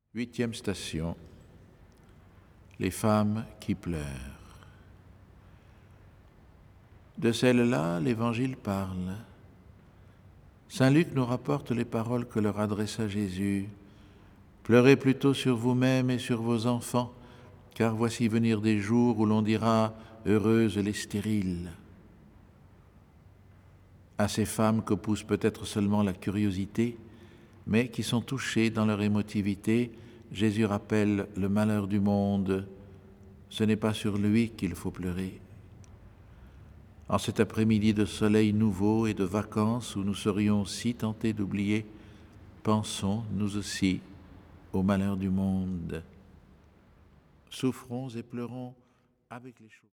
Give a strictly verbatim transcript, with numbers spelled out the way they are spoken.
Huitième station, les femmes qui pleurent. De celles-là, l'Évangile parle. Saint Luc nous rapporte les paroles que leur adressa Jésus. « Pleurez plutôt sur vous-même et sur vos enfants, car voici venir des jours où l'on dira « heureuses les stériles ». À ces femmes que pousse peut-être seulement la curiosité, mais qui sont touchées dans leur émotivité, Jésus rappelle le malheur du monde. Ce n'est pas sur lui qu'il faut pleurer. En cet après-midi de soleil nouveau et de vacances où nous serions si tentés d'oublier, pensons, nous aussi, au malheur du monde. Souffrons et pleurons avec les choses.